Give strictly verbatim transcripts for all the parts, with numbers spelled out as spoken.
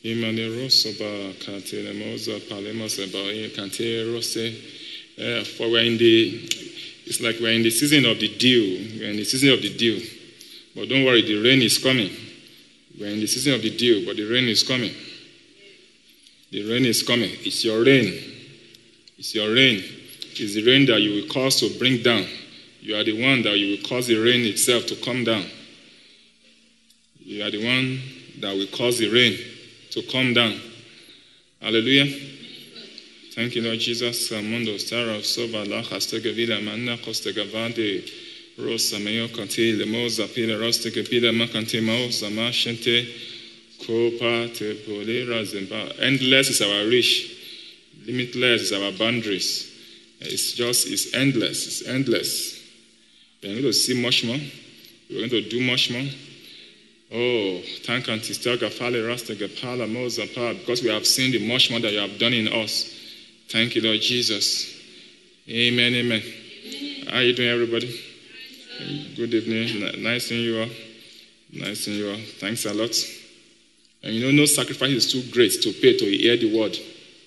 Imane rosoba kantele moza palema seba kante rose. For we're in the, it's like we're in the season of the dew. We're in the season of the dew. But don't worry, the rain is coming. We're in the season of the dew, but the rain is coming. The rain is coming. It's your rain. It's your rain. It's the rain that you will cause to bring down. You are the one that you will cause the rain itself to come down. You are the one that will cause the rain to come down. Hallelujah. Thank you, Lord Jesus. Mundo Stara Soba La Hastega Vida Manna Costegavade Rosa Mayo Conti Lemoza Pila Rostega Pila Macante Mosa Mashente Copa Te Polera Zimba. Endless is our reach, limitless is our boundaries. It's just, it's endless, it's endless. We're going to see much more, we're going to do much more. Oh, thank you, Tistaga Fale Rastega Pala Moza Pa, because we have seen the much more that you have done in us. Thank you, Lord Jesus. Amen, amen. amen. How are you doing, everybody? Good evening. Nice seeing you all. Nice seeing you all. Thanks a lot. And you know, no sacrifice is too great to pay to hear the word.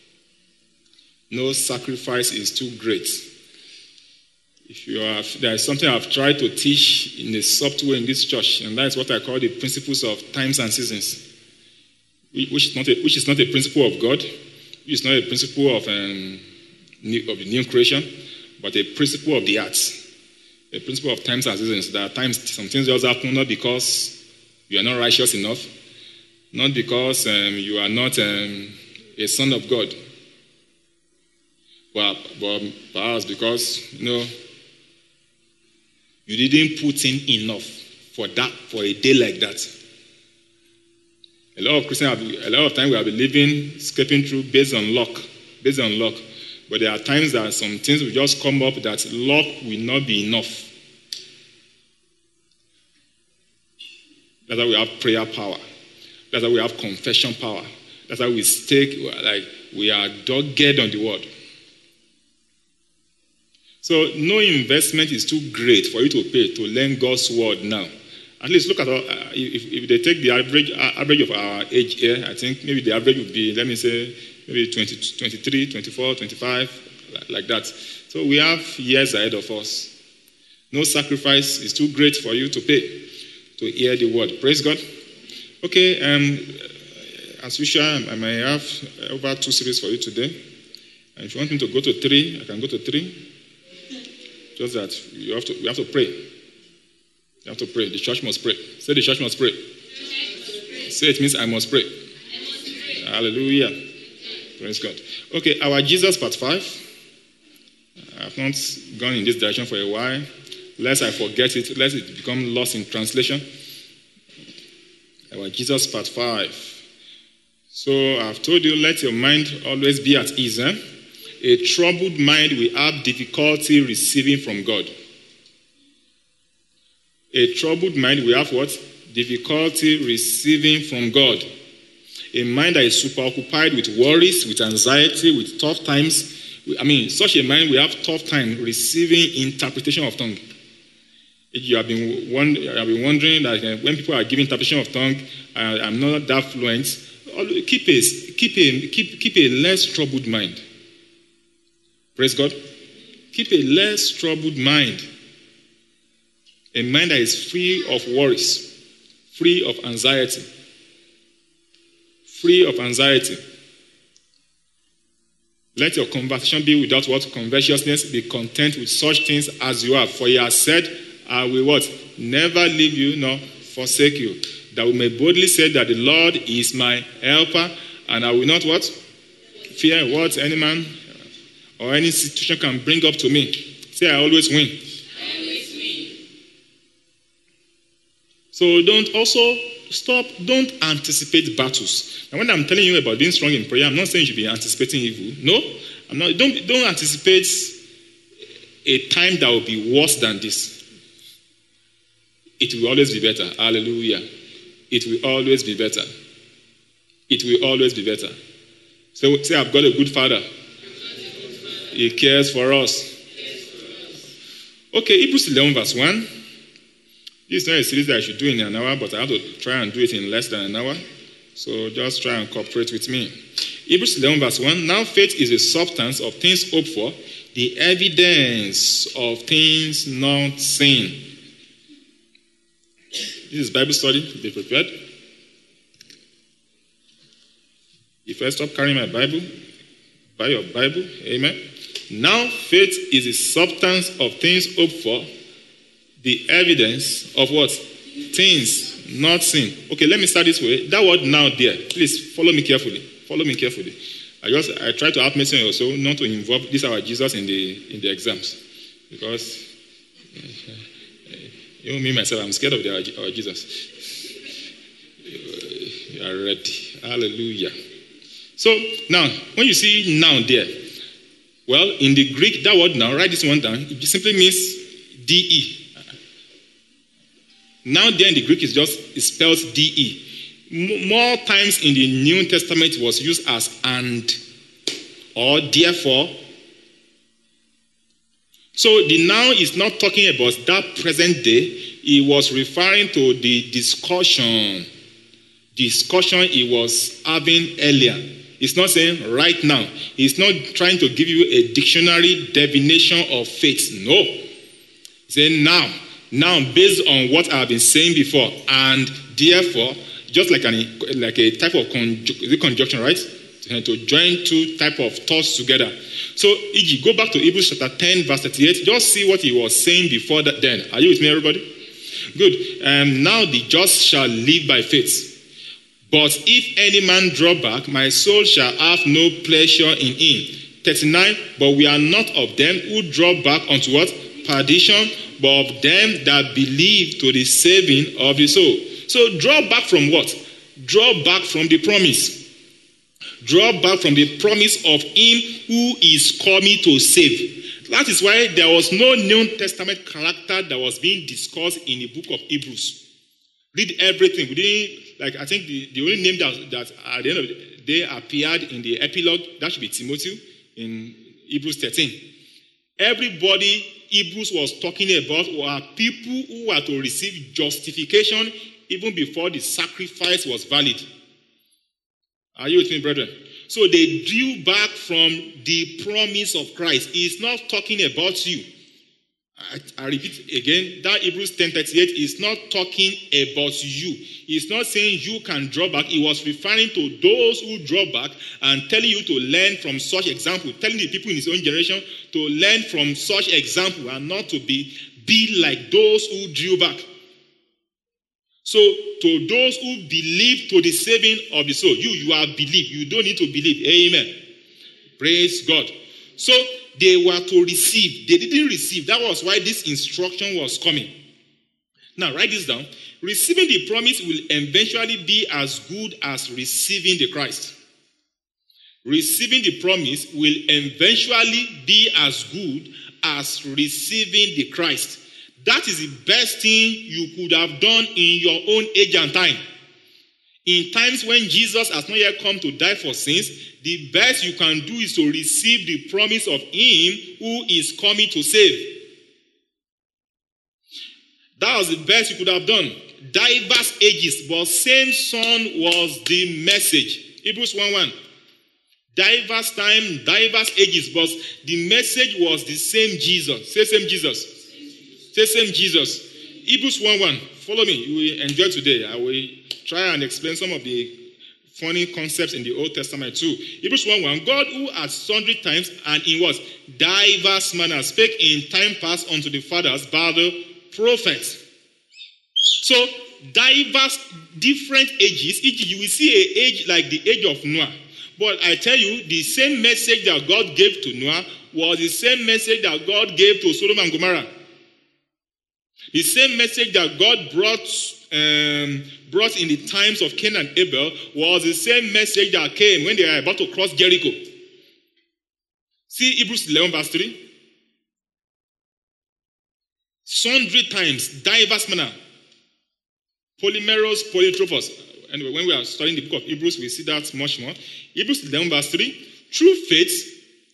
No sacrifice is too great. If you are, there is something I've tried to teach in a subtle way in this church, and that is what I call the principles of times and seasons, which is not a, which is not a principle of God. It's not a principle of, um, new, of the new creation, but a principle of the arts, a principle of times and seasons. There are times some things just happen not because you are not righteous enough, not because um, you are not um, a son of God, but, but perhaps because you know you didn't put in enough for that for a day like that. A lot of Christians, have, a lot of times we have been living, escaping through based on luck, based on luck. But there are times that some things will just come up that luck will not be enough. That's why we have prayer power. That's why we have confession power. That's why we stay, like we are dogged on the word. So no investment is too great for you to pay to learn God's word now. At least look at, our, uh, if, if they take the average uh, average of our age here, I think maybe the average would be, let me say, maybe twenty, twenty-three, twenty-four, twenty-five, like that. So we have years ahead of us. No sacrifice is too great for you to pay to hear the word. Praise God. Okay, um, as usual, I may have over two series for you today. And if you want me to go to three, I can go to three. Just that you have to, we have to pray. You have to pray. The church must pray. Say the church must pray. Church must pray. Say it means I must pray. I must pray. Hallelujah. Praise God. Okay, our Jesus part five. I have not gone in this direction for a while. Lest I forget it, lest it become lost in translation. Our Jesus part five. So I've told you, let your mind always be at ease. Eh? A troubled mind will have difficulty receiving from God. A troubled mind will have what? Difficulty receiving from God. A mind that is super occupied with worries, with anxiety, with tough times. I mean, such a mind will have tough time receiving interpretation of tongue. You have been, wonder, you have been wondering that uh, when people are giving interpretation of tongue, uh, I'm not that fluent. Keep a, keep, a, keep, keep a less troubled mind. Praise God. Keep a less troubled mind. A mind that is free of worries, free of anxiety, free of anxiety. Let your conversation be without what? Covetousness. Be content with such things as you have. For he has said, I will what? Never leave you nor forsake you. That we may boldly say that the Lord is my helper, and I will not what? Fear what any man or any situation can bring up to me. Say, I always win. So don't also stop, don't anticipate battles. Now when I'm telling you about being strong in prayer, I'm not saying you should be anticipating evil. No, I'm not. Don't, don't anticipate a time that will be worse than this. It will always be better. Hallelujah. It will always be better. It will always be better. So say, I've got a good father. He cares for us. Okay, Hebrews eleven verse one. This is not a series that I should do in an hour, but I have to try and do it in less than an hour So just try and cooperate with me. Hebrews eleven verse one. Now faith is a substance of things hoped for, the evidence of things not seen. This is Bible study. Be prepared. If I stop carrying my Bible, buy your Bible. Amen. Now faith is a substance of things hoped for, the evidence of what? Things not seen. Okay, let me start this way. That word now there, please follow me carefully. Follow me carefully. I just I try to have mercy also not to involve this our Jesus in the in the exams. Because even me myself, I'm scared of the, our Jesus. You are ready. Hallelujah. So now, when you see now there, well, in the Greek, that word now, write this one down, it simply means D E. Now there in the Greek is just, it spells D E. More times in the New Testament it was used as and or therefore. So the now is not talking about that present day. He was referring to the discussion, discussion he was having earlier. It's not saying right now. He's not trying to give you a dictionary definition of faith. No. He's saying now. Now, based on what I've been saying before, and therefore, just like, an, like a type of conju- is it conjunction, right? To join two type of thoughts together. So, for example, go back to Hebrews chapter ten, verse thirty-eight. Just see what he was saying before that then. Are you with me, everybody? Good. Um, now the just shall live by faith. But if any man draw back, my soul shall have no pleasure in him. thirty-nine. But we are not of them who draw back unto what? Perdition, but of them that believe to the saving of the soul. So draw back from what? Draw back from the promise. Draw back from the promise of him who is coming to save. That is why there was no New Testament character that was being discussed in the book of Hebrews. Read everything. We didn't, like, I think the, the only name that, that at the end of the day appeared in the epilogue, that should be Timothy in Hebrews thirteen. Everybody Hebrews was talking about were people who were to receive justification even before the sacrifice was valid. Are you with me, brethren? So they drew back from the promise of Christ. He's not talking about you. I, I repeat again, that Hebrews ten thirty-eight is not talking about you. He's not saying you can draw back. He was referring to those who draw back and telling you to learn from such example, telling the people in his own generation to learn from such example and not to be, be like those who drew back. So, to those who believe to the saving of the soul, you, you have believed. You don't need to believe. Amen. Praise God. So, they were to receive. They didn't receive. That was why this instruction was coming. Now, write this down. Receiving the promise will eventually be as good as receiving the Christ. Receiving the promise will eventually be as good as receiving the Christ. That is the best thing you could have done in your own age and time. In times when Jesus has not yet come to die for sins, the best you can do is to receive the promise of him who is coming to save. That was the best you could have done. Diverse ages, but same son was the message. Hebrews one one. Diverse time, diverse ages, but the message was the same Jesus. Say same Jesus. Say same Jesus. Hebrews one one. Follow me. You will enjoy today. I will try and explain some of the funny concepts in the Old Testament too. Hebrews one one. God who at sundry times and in what? Diverse manner spake in time past unto the fathers by the prophets. So, diverse, different ages. You will see an age like the age of Noah. But I tell you, the same message that God gave to Noah was the same message that God gave to Sodom and Gomorrah. The same message that God brought um, brought in the times of Cain and Abel was the same message that came when they were about to cross Jericho. See Hebrews eleven verse three. Sundry times, diverse manner. Polymeros, polytropos. Anyway, when we are studying the book of Hebrews, we see that much more. Hebrews eleven verse three. True faith.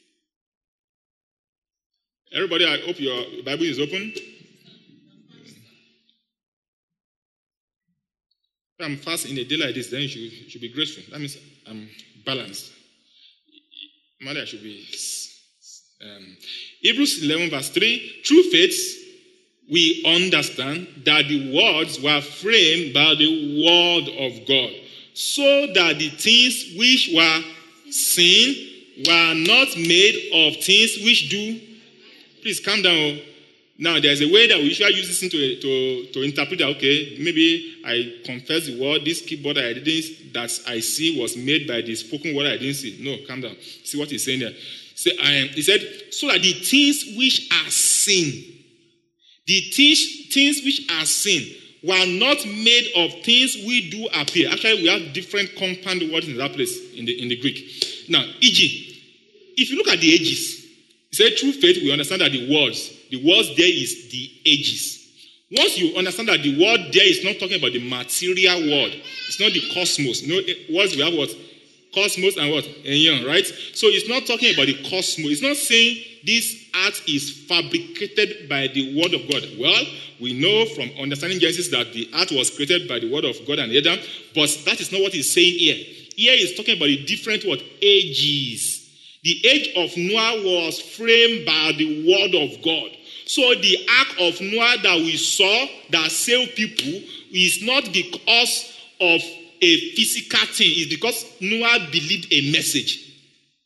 Everybody, I hope your Bible is open. If I'm fast in a day like this, then you should, you should be grateful. That means I'm balanced. Maybe I should be. Um, Hebrews eleven verse three, through faith, we understand that the worlds were framed by the word of God, so that the things which were seen were not made of things which do. Please calm down. Now, there's a way that we usually use this to, to, to interpret that, okay, maybe I confess the word, this keyboard I didn't, that I see was made by the spoken word I didn't see. No, calm down. See what he's saying there. So, um, he said, so that the things which are seen, the things, things which are seen were not made of things we do appear. Actually, we have different compound words in that place in the, in the Greek. Now, for example, if you look at the ages, he said, through faith, we understand that the words, the words there is the ages. Once you understand that the word there is not talking about the material world, it's not the cosmos. No, words we have what? Cosmos and what? Eon, right? So it's not talking about the cosmos. It's not saying this art is fabricated by the word of God. Well, we know from understanding Genesis that the art was created by the word of God and Adam, but that is not what he's saying here. Here he's talking about the different what? Ages. The age of Noah was framed by the word of God. So the ark of Noah that we saw that saved people is not because of a physical thing. It's because Noah believed a message.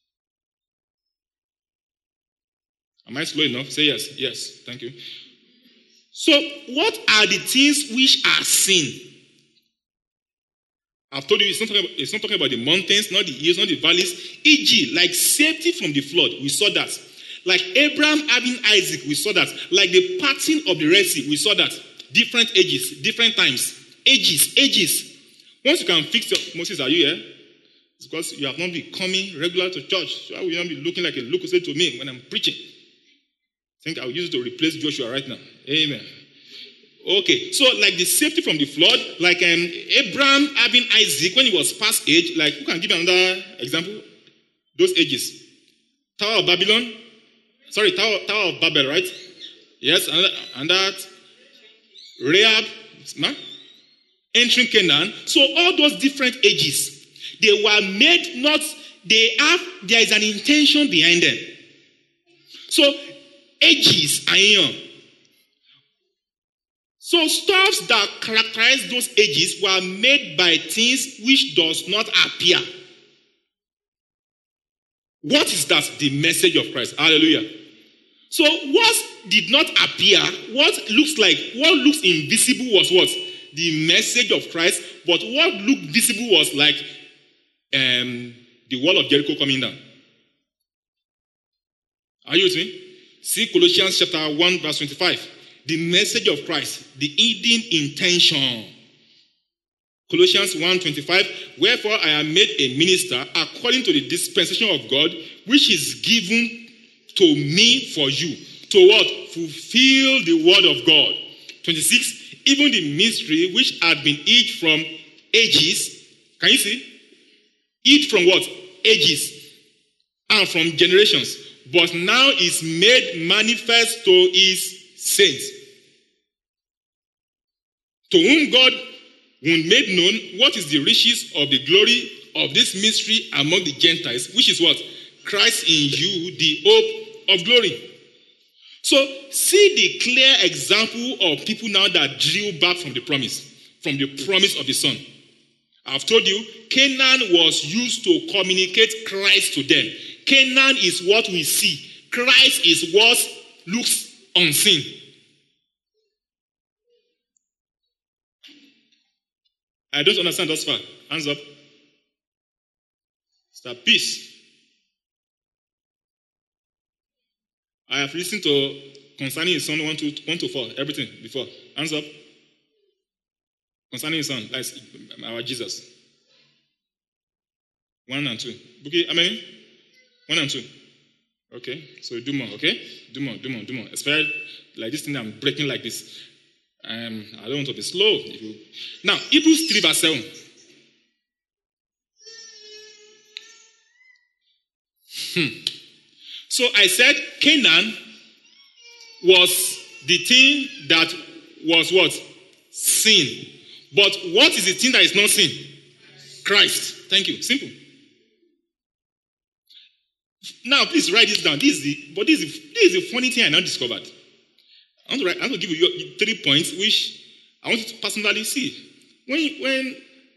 Am I slow enough? Say yes. Yes. Thank you. So what are the things which are seen? I've told you it's not, talking about, it's not talking about the mountains, not the hills, not the valleys. for example, like safety from the flood, we saw that. Like Abraham having Isaac, we saw that. Like the parting of the Red Sea, we saw that. Different ages, different times. Ages, ages. Once you can fix your... Moses, are you here? It's because you have not been coming regular to church. So I will not be looking like a lucozade to me when I'm preaching. I think I'll use it to replace Joshua right now. Amen. Okay, so like the safety from the flood, like um, Abraham having Isaac when he was past age, like who can give me another example? Those ages. Tower of Babylon. Sorry, Tower, Tower of Babel, right? Yes, and, and that. Rahab, man, entering Canaan. So all those different ages, they were made not, they have, there is an intention behind them. So ages are in. So stuffs that characterize those ages were made by things which does not appear. What is that? The message of Christ. Hallelujah. So what did not appear, what looks like, what looks invisible was what? The message of Christ. But what looked visible was like um, the wall of Jericho coming down. Are you with me? See Colossians chapter one verse twenty-five. The message of Christ, the hidden intention. Colossians one twenty-five, wherefore I am made a minister according to the dispensation of God, which is given to me for you. To what? Fulfill the word of God. twenty-six, even the mystery which had been hid from ages. Can you see? Hid from what? Ages. And from generations. But now is made manifest to his saints, to whom God made known what is the riches of the glory of this mystery among the Gentiles, which is what? Christ in you, the hope of glory. So, see the clear example of people now that drew back from the promise, from the promise of the Son. I've told you, Canaan was used to communicate Christ to them. Canaan is what we see. Christ is what looks unseen. I don't understand thus far. Hands up. Start peace. I have listened to concerning his son one to one to four. Everything before. Hands up. Concerning his son, that's our Jesus. One and two. Okay, I mean, one and two. Okay, so do more, okay? Do more, do more, do more. Especially like this thing I'm breaking like this. Um, I don't want to be slow. If you... Now, Hebrews three verse seven. Hmm. So I said Canaan was the thing that was what? Sin. But what is the thing that is not seen? Christ. Thank you. Simple. Now, please write this down. This is the, but this is the, this is the funny thing I now discovered. I want to write, I want to give you three points which I want you to personally see. When when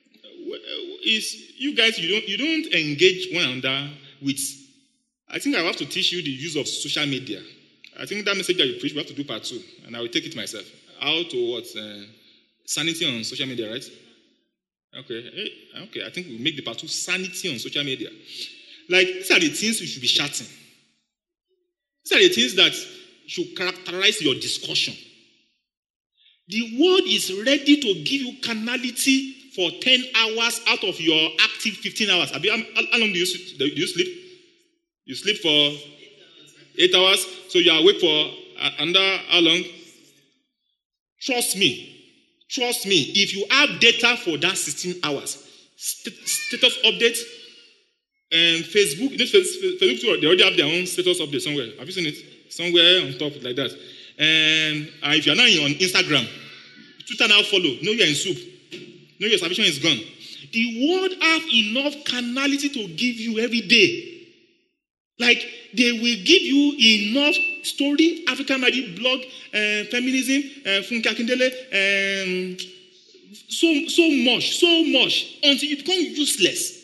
is you guys you don't you don't engage one another with. I think I have to teach you the use of social media. I think that message that you preach, we have to do part two, and I will take it myself. How to what uh, sanity on social media, right? Okay, okay. I think we'll make the part two sanity on social media. Like, these are the things you should be shouting. These are the things that should characterize your discussion. The world is ready to give you carnality for ten hours out of your active fifteen hours. How long do you, do you sleep? You sleep for eight hours. So you are awake for under how long? Trust me. Trust me. If you have data for that sixteen hours, st- status update, and Facebook, you know, Facebook too, they already have their own status update somewhere. Have you seen it? Somewhere on top like that. And uh, if you're not on Instagram, Twitter now follow. Know you're in soup. Know your salvation is gone. The world have enough carnality to give you every day. Like, they will give you enough story, African Magic blog, uh, feminism, uh, Funke Akindele, um, so, so much, so much, until you become useless.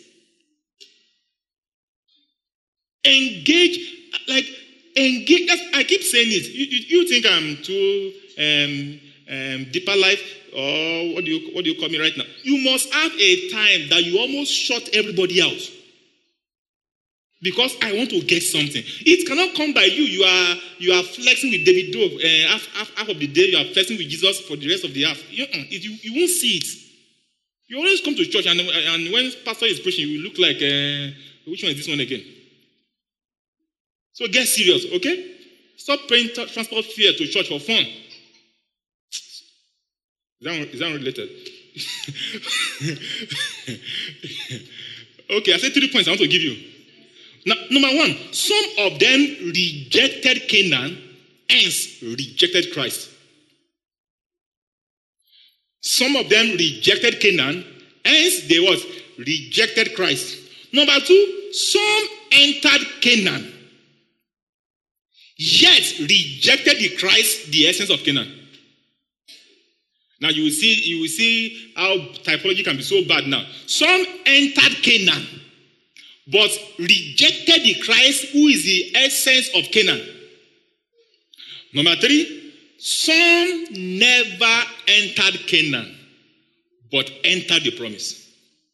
Engage, like, engage. I keep saying it. You, you, you think I'm too um, um, deeper life, or what do you what do you call me right now? You must have a time that you almost shut everybody out. Because I want to get something. It cannot come by you. You are you are flexing with David Dove. Uh, half, half, half of the day, you are flexing with Jesus for the rest of the half. You, you, you won't see it. You always come to church, and, and when pastor is preaching, you look like, uh, which one is this one again? So get serious, okay? Stop paying t- transport fare to church for fun. Is that, is that related? Okay, I said three points I want to give you. Now, number one, some of them rejected Canaan, hence rejected Christ. Some of them rejected Canaan, hence they was rejected Christ. Number two, some entered Canaan, yet rejected the Christ, the essence of Canaan. Now you will see, you will see how typology can be so bad now. Some entered Canaan, but rejected the Christ who is the essence of Canaan. Number three, some never entered Canaan, but entered the promise.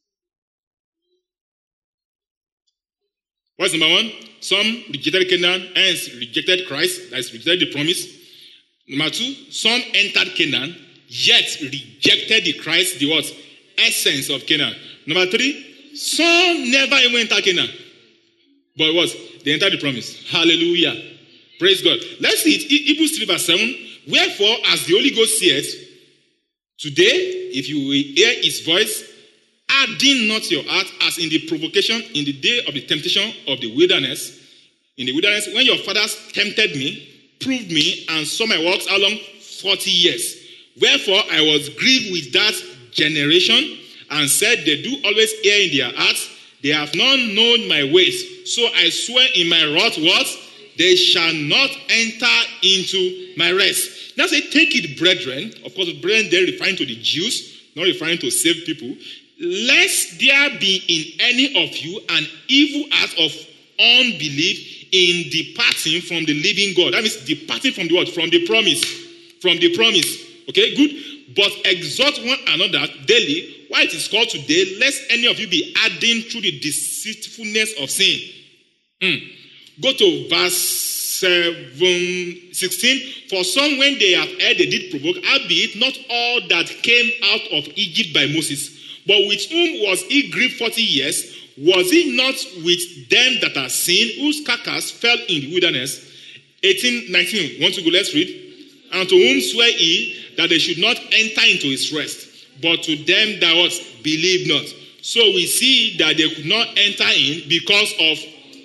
What's number one? Some rejected Canaan, hence rejected Christ, that is rejected the promise. Number two, some entered Canaan, yet rejected the Christ, the what? Essence of Canaan. Number three, some never even entered Canaan. But what? They entered the promise. Hallelujah. Praise God. Let's see it. Hebrews three verse seven. Wherefore, as the Holy Ghost saith, today, if you will hear his voice, harden not your heart as in the provocation, in the day of the temptation of the wilderness. In the wilderness, when your fathers tempted me, proved me, and saw my works, how long? Forty years. Wherefore, I was grieved with that generation, and said, they do always err in their hearts. They have not known my ways. So I swear in my wrath, what? They shall not enter into my rest. Now say, take it, brethren. Of course, brethren, they're referring to the Jews, not referring to saved people. Lest there be in any of you an evil act of unbelief in departing from the living God. That means departing from the what? From the promise. From the promise. Okay, good. But exhort one another daily, why it is called today, lest any of you be hardened through the deceitfulness of sin. Mm. Go to verse seven, sixteen. For some, when they have heard, they did provoke, albeit not all that came out of Egypt by Moses. But with whom was he grieved forty years? Was he not with them that are sinned, whose carcass fell in the wilderness? eighteen, nineteen. Want to go? Let's read. And to whom swear he that they should not enter into his rest, but to them that was believed not. So we see that they could not enter in because of.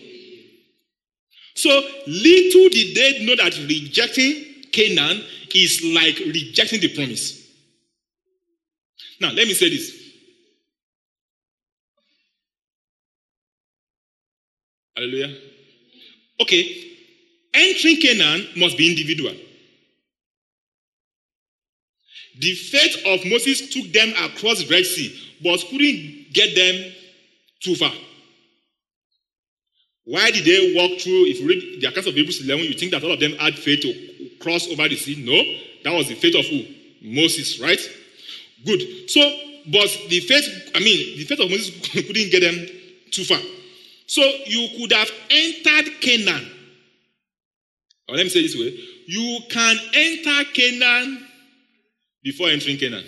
So little did they know that rejecting Canaan is like rejecting the promise. Now, let me say this. Hallelujah. Okay. Entering Canaan must be individual. The faith of Moses took them across the Red Sea, but couldn't get them too far. Why did they walk through? If you read the account of Hebrews eleven, you think that all of them had faith to cross over the sea. No, that was the faith of who? Moses, right? Good. So, but the faith, I mean, the faith of Moses couldn't get them too far. So you could have entered Canaan. Or let me say it this way. You can enter Canaan before entering Canaan.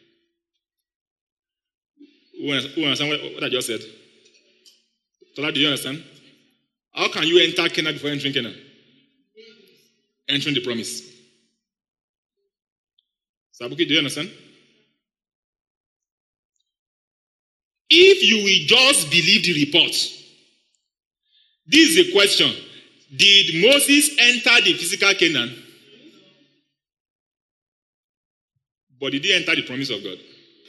Who understand what I just said? Tola, do you understand? How can you enter Canaan before entering Canaan? Entering the promise. Sabuki, do you understand? If you will just believe the report, this is a question. Did Moses enter the physical Canaan? But did he enter the promise of God?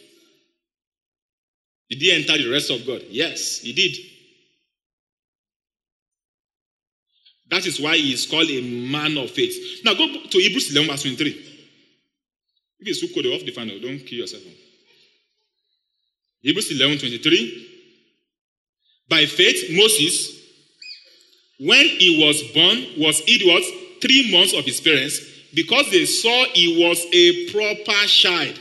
Did he enter the rest of God? Yes, he did. That is why he is called a man of faith. Now go to Hebrews eleven verse twenty-three. If it's too cold, off the fan, don't kill yourself. Hebrews eleven twenty-three. By faith, Moses, when he was born, was it was three months of his parents, because they saw he was a proper child.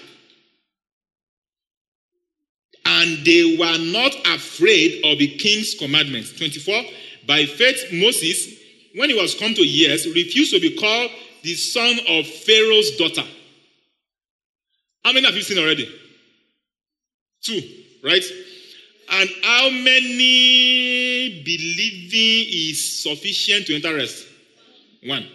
And they were not afraid of the king's commandments. twenty-four. By faith, Moses, when he was come to years, refused to be called the son of Pharaoh's daughter. How many have you seen already? Two, right? And how many believing is sufficient to enter rest? One.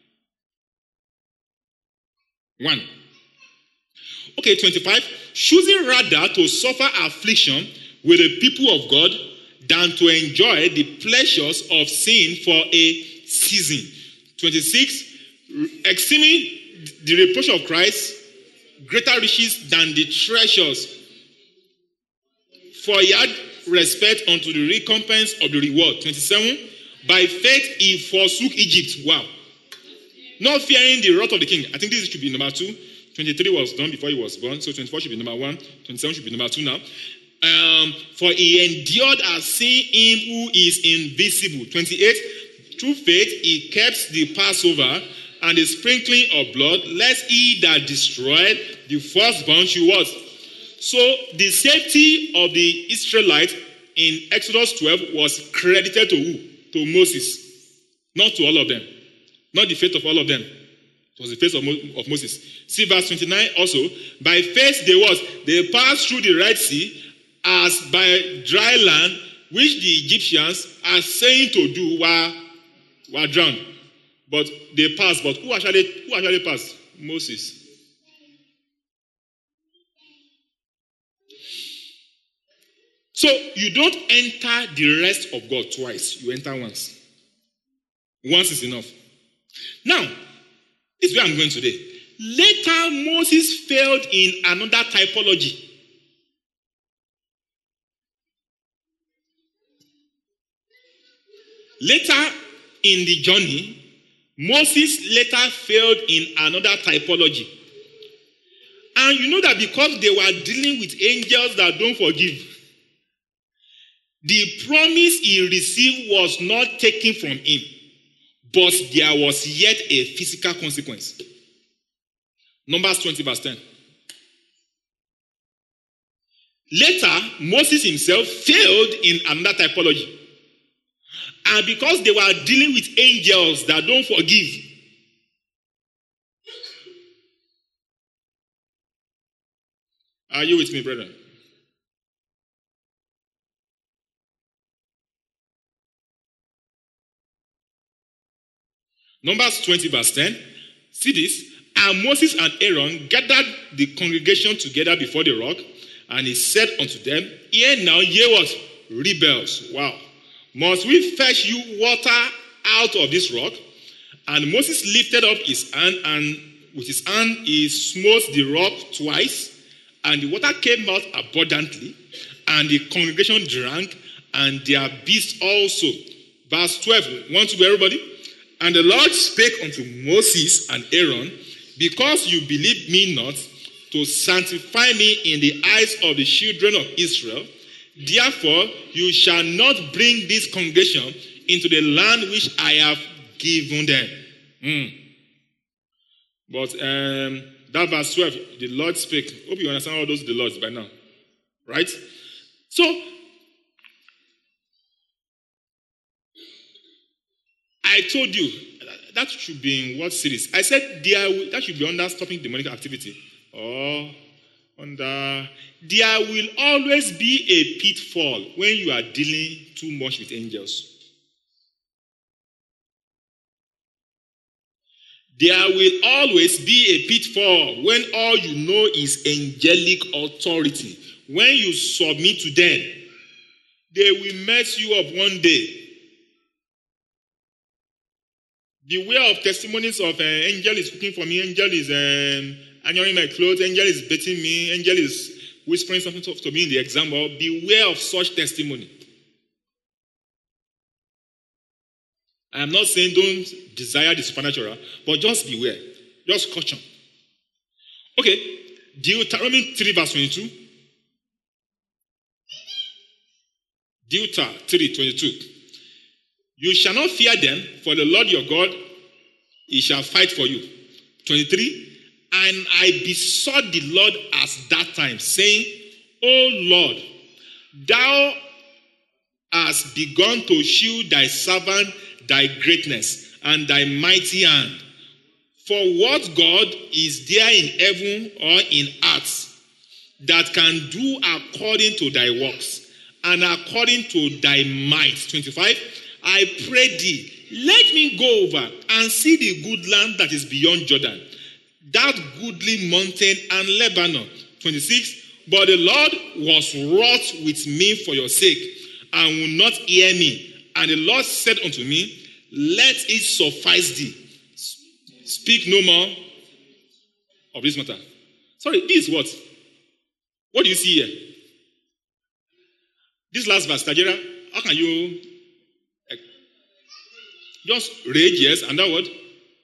One. Okay, twenty-five. Choosing rather to suffer affliction with the people of God than to enjoy the pleasures of sin for a season. twenty-six. Esteeming the reproach of Christ greater riches than the treasures, for he had respect unto the recompense of the reward. twenty-seven. By faith he forsook Egypt. Wow. Not fearing the wrath of the king. I think this should be number two. twenty-three was done before he was born, so twenty-four should be number one. twenty-seven should be number two now. Um, for he endured as seeing him who is invisible. twenty-eight. Through faith he kept the Passover and the sprinkling of blood, lest he that destroyed the firstborn should what? So the safety of the Israelites in Exodus twelve was credited to who? To Moses. Not to all of them. Not the faith of all of them. It was the faith of, Mo- of Moses. See verse twenty-nine also. By faith they was, they passed through the Red Sea as by dry land, which the Egyptians are saying to do were, were drowned. But they passed. But who actually, who actually passed? Moses. So you don't enter the rest of God twice. You enter once. Once is enough. Now, this is where I'm going today. Later, Moses failed in another typology. Later in the journey, Moses later failed in another typology. And you know that because they were dealing with angels that don't forgive, the promise he received was not taken from him, but there was yet a physical consequence. Numbers twenty verse ten. Later, Moses himself failed in another typology. And because they were dealing with angels that don't forgive, are you with me, brother? Numbers twenty verse ten. See this. And Moses and Aaron gathered the congregation together before the rock, and he said unto them, Hear now, ye what? Rebels. Wow. Must we fetch you water out of this rock? And Moses lifted up his hand, and with his hand he smote the rock twice, And the water came out abundantly, and the congregation drank, and their beasts also. Verse twelve, want to go, everybody? And the Lord spake unto Moses and Aaron, because you believe me not, to sanctify me in the eyes of the children of Israel, therefore you shall not bring this congregation into the land which I have given them. Mm. But um, that verse twelve, the Lord spake. Hope you understand all those the Lords by now. Right? So, I told you, that should be in what series? I said there, that should be under stopping demonic activity. Or under, there will always be a pitfall when you are dealing too much with angels. There will always be a pitfall when all you know is angelic authority. When you submit to them, they will mess you up one day. Beware of testimonies of uh, angel is cooking for me, angel is um, ironing my clothes, angel is beating me, angel is whispering something to, to me in the example. Beware of such testimony. I am not saying don't desire the supernatural, but just beware. Just caution. Okay, Deuteronomy three verse twenty-two. Deuteronomy three twenty-two. You shall not fear them, for the Lord your God, he shall fight for you. twenty-three. And I besought the Lord at that time, saying, O Lord, thou hast begun to shew thy servant thy greatness and thy mighty hand. For what God is there in heaven or in earth that can do according to thy works and according to thy might? twenty-five. I pray thee, let me go over and see the good land that is beyond Jordan, that goodly mountain and Lebanon. twenty-six. But the Lord was wroth with me for your sake, and will not hear me. And the Lord said unto me, let it suffice thee. Speak no more of this matter. Sorry, this is what? What do you see here? This last verse, Tajera, how can you just rage, yes, and that word?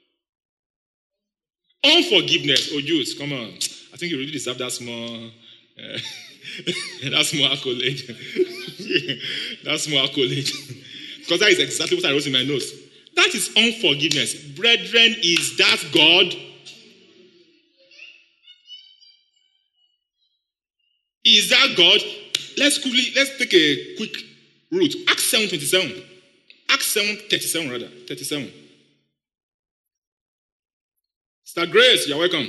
Unforgiveness. Oh, Jews, come on. I think you really deserve that small, uh, that small accolade. that small accolade. Because that is exactly what I wrote in my notes. That is unforgiveness. Brethren, is that God? Is that God? Let's quickly, let's take a quick route. Acts seven twenty-seven. Acts seven thirty-seven, rather. thirty-seven. Sister Grace, you're welcome.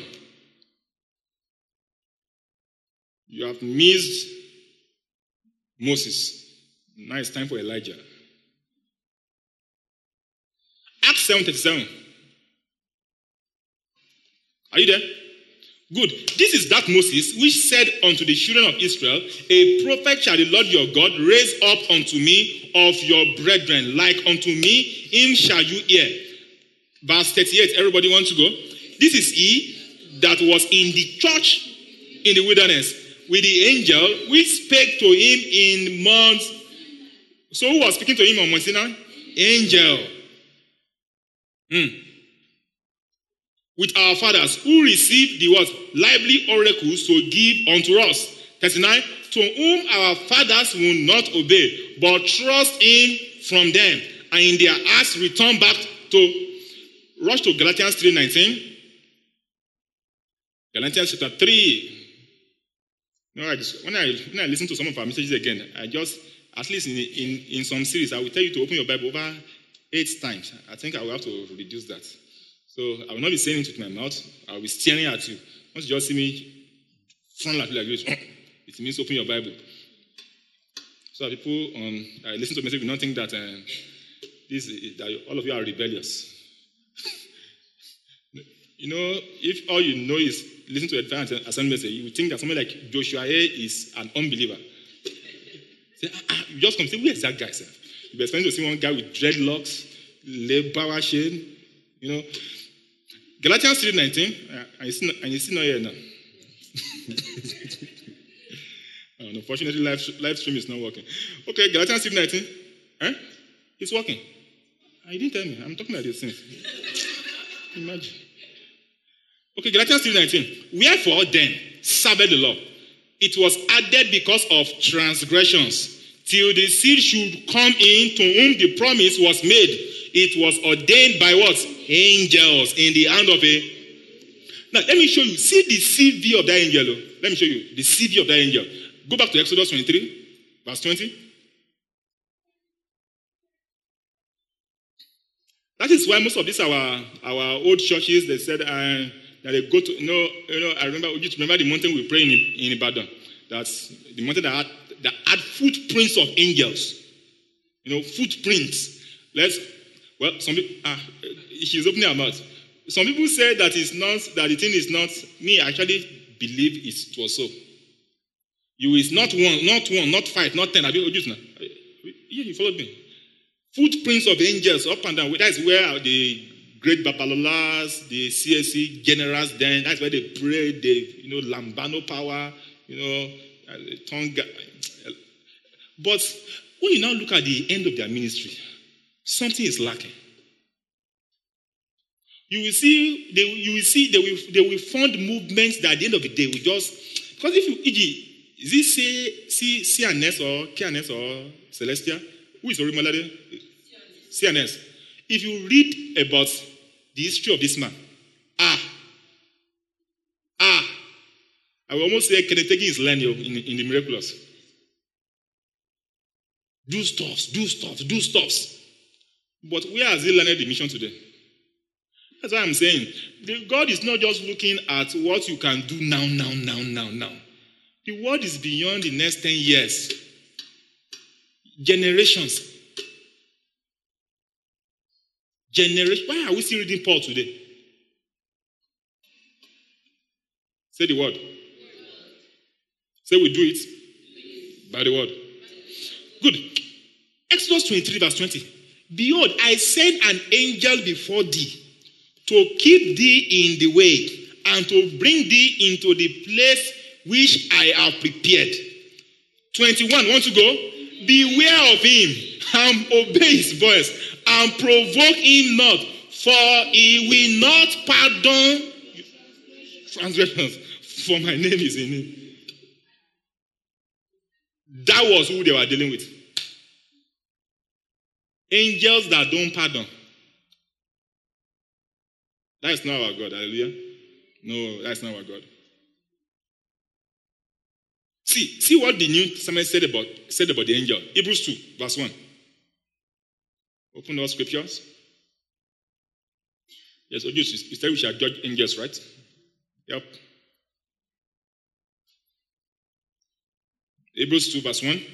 You have missed Moses. Now it's time for Elijah. Acts seven thirty-seven. Are you there? Good. This is that Moses which said unto the children of Israel, a prophet shall the Lord your God raise up unto me of your brethren, like unto me, him shall you hear. Verse thirty-eight, everybody want to go? This is he that was in the church in the wilderness with the angel which spake to him in Mount. So who was speaking to him on Mount Sinai? Angel. Hmm. With our fathers who received the what? Lively oracles to give unto us. thirty-nine. To whom our fathers will not obey, but trust in from them, and in their hearts return back to. Rush to Galatians three nineteen. Galatians chapter three. No, I just, when I when I listen to some of our messages again, I just, at least in, in, in some series, I will tell you to open your Bible over eight times. I think I will have to reduce that. So I will not be saying it with my mouth. I will be staring at you. Once you just see me front like this, it means open your Bible. So that people um, I listen to the message will not think that, um, this, that all of you are rebellious. You know, if all you know is listen to a divine assembly message, you would think that someone like Joshua A is an unbeliever. Say, ah, ah, you just come and say, where is that guy, sir? You'll be expecting to see one guy with dreadlocks, labor shade, you know. Galatians three nineteen, uh, and you see not here now. And unfortunately, live, live stream is not working. Okay, Galatians three nineteen. Eh? It's working. I didn't tell me. I'm talking like this since. Imagine. Okay, Galatians three nineteen. Wherefore then serveth the law? It was added because of transgressions, till the seed should come in to whom the promise was made. It was ordained by what? Angels in the hand of a... Now, let me show you. See the C V of that angel. Let me show you the C V of that angel. Go back to Exodus twenty-three, verse twenty. That is why most of these our our old churches, they said uh, that they go to, you know, you know, I remember, you remember the mountain we pray in, in Ibadan. That's the mountain that had, that had footprints of angels. You know, footprints. Let's, well, some people, ah, she's opening her mouth. Some people say that it's not, that the thing is not, me, I actually believe it was so. You is not one, not one, not five, not ten. I mean, yeah, you followed me. Footprints of angels up and down. That is where the great Babalolas, the C S C generals, then that's where they pray, the, you know, Lambano power, you know, tongue. But when you now look at the end of their ministry, something is lacking. You will see, they, you will see, they will, they will fund movements that at the end of the day will just, because if you, for example, is it C, C, C N S or K N S or Celestia? Who is Orimalade? C N S. If you read about the history of this man, ah, ah, I will almost say Kenneth Hagin is learning in, in the miraculous. Do stuffs, do stuffs, do stuffs. But where has he learned the mission today? That's what I'm saying. The God is not just looking at what you can do now, now, now, now, now. The world is beyond the next ten years. Generations. Generation. Why are we still reading Paul today? Say the word. Say we do it by the word. Good. Exodus twenty-three, verse twenty. Behold, I send an angel before thee to keep thee in the way and to bring thee into the place which I have prepared. twenty-one, want to go? Beware of him and obey his voice and provoke him not, for he will not pardon transgressions, for my name is in him. That was who they were dealing with. Angels that don't pardon. That is not our God. Hallelujah. No, that's not our God. See, see what the New Testament said about, said about the angel. Hebrews two, verse one. Open those scriptures. Yes, you said we shall judge angels, right? Yep. Hebrews two, verse one.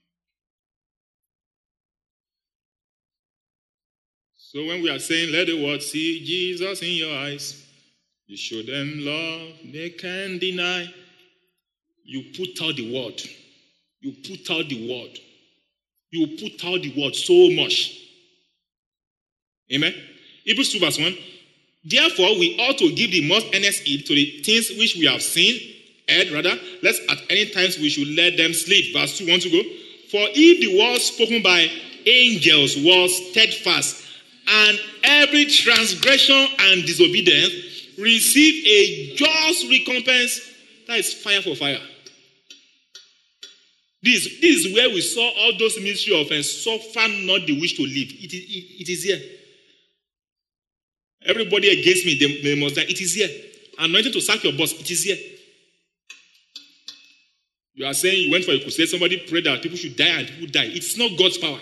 So when we are saying, let the world see Jesus in your eyes, you show them love they can't deny. You put out the word. You put out the word. You put out the word so much. Amen? Hebrews two, verse one. Therefore, we ought to give the most earnest heed to the things which we have seen, heard rather, lest at any times we should let them sleep. Verse two, want to go? For if the word spoken by angels was steadfast, and every transgression and disobedience receive a just recompense, that is fire for fire. This, this is where we saw all those ministry of offense, suffer not the wish to live. It is, it, it is here. Everybody against me, they, they must die. It is here. Anointing to sack your boss, it is here. You are saying you went for a crusade, somebody prayed that people should die and people die. It's not God's power.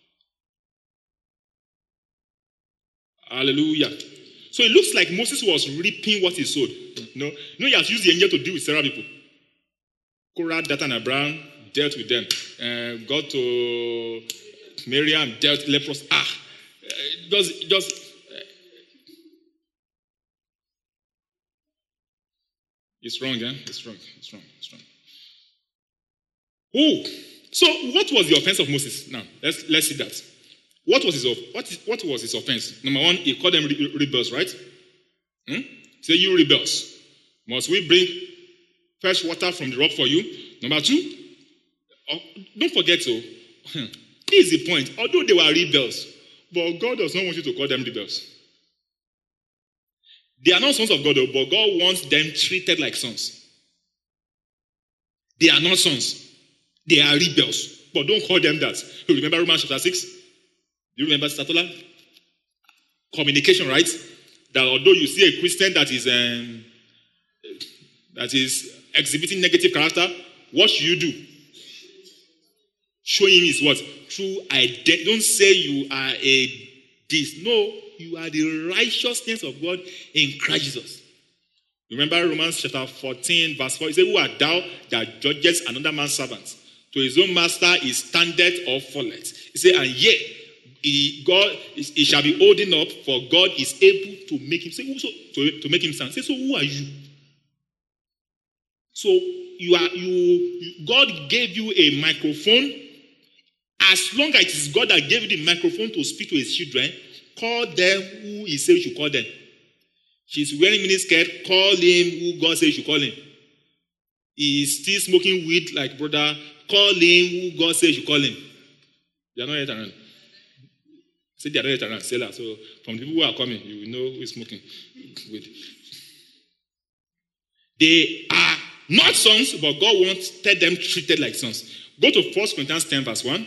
Hallelujah. So it looks like Moses was reaping what he sowed. You know, you know he has used the angel to deal with several people. Korah, Dathan, and Abraham dealt with them. Uh, got to Miriam, dealt with leprosy. Ah, uh, just, just. Uh, it's wrong, eh? It's wrong. It's wrong. It's wrong. Oh, so what was the offense of Moses? Now let's let's see that. What was his what, is, what was his offense? Number one, he called them re- rebels, right? Hmm? Say, you rebels. Must we bring fetch water from the rock for you. Number two, oh, don't forget, so, this is the point. Although they were rebels, but God does not want you to call them rebels. They are not sons of God, though, but God wants them treated like sons. They are not sons. They are rebels. But don't call them that. You remember Romans chapter six? Do you remember Statola? Communication, right? That although you see a Christian that is um, that is exhibiting negative character, what should you do? Show him his what? True identity. Don't say you are a this. No, you are the righteousness of God in Christ Jesus. Remember Romans chapter fourteen, verse four. He said, who art thou that judgest another man's servant? To his own master he standeth or falleth. He said, and yet he, God he shall be holding up, for God is able to make him say, so, to, to make him stand. Say, so who are you? So you are you God gave you a microphone. As long as it is God that gave you the microphone to speak to his children, call them who he says you should call them. She's wearing miniskirt, call him who God says you should call him. He is still smoking weed like brother, call him who God says you should call him. They are not yet around. Say they are not yet around, seller. So from the people who are coming, you will know who is smoking weed. They are not sons, but God wanted them treated like sons. Go to First Corinthians ten, verse one.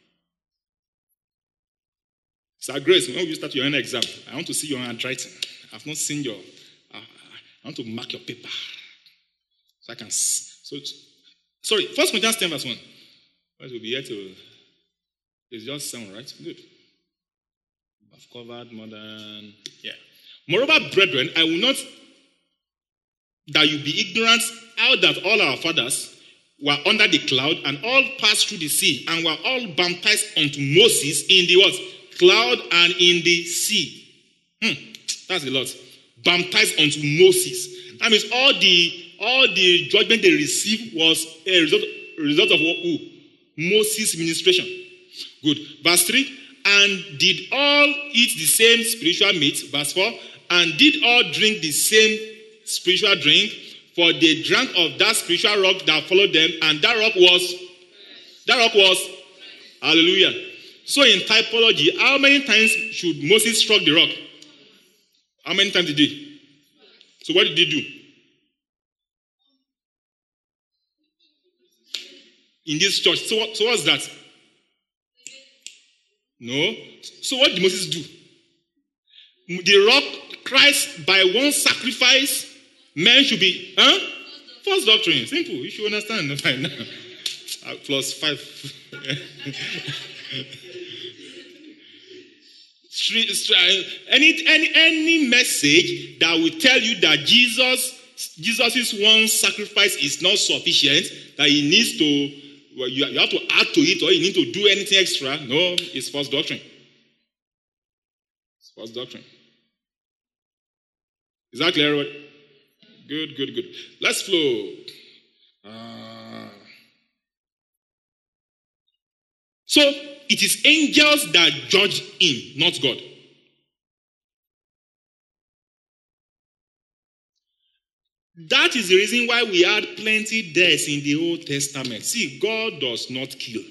Sir Grace, when you start your own exam, I want to see your handwriting. I've not seen your. Uh, I want to mark your paper, so I can. So, sorry, First Corinthians ten, verse one. Well, we'll be here to. It's just seven, right? Good. I've covered more than yeah. Moreover, brethren, I will not that you be ignorant how that all our fathers were under the cloud and all passed through the sea and were all baptized unto Moses in the what? Cloud and in the sea. Hmm, that's a lot. Baptized unto Moses. That means all the all the judgment they received was a result, a result of what? Who? Moses' ministration. Good. Verse three. And did all eat the same spiritual meat? Verse four. And did all drink the same spiritual drink? For they drank of that spiritual rock that followed them, and that rock was that rock was hallelujah. So in typology, how many times should Moses struck the rock? How many times did he? So what did he do? In this church. So, what, so what's that? No. So what did Moses do? The rock, Christ, by one sacrifice, men should be, huh? False doctrine. Simple. You should understand by now. Uh, plus five. any, any, any message that will tell you that Jesus, Jesus' one sacrifice is not sufficient, that he needs to, well, you, you have to add to it or you need to do anything extra, no, it's false doctrine. It's false doctrine. Is that clear? Good, good, good. Let's flow. Uh, so, it is angels that judge him, not God. That is the reason why we had plenty deaths in the Old Testament. See, God does not kill.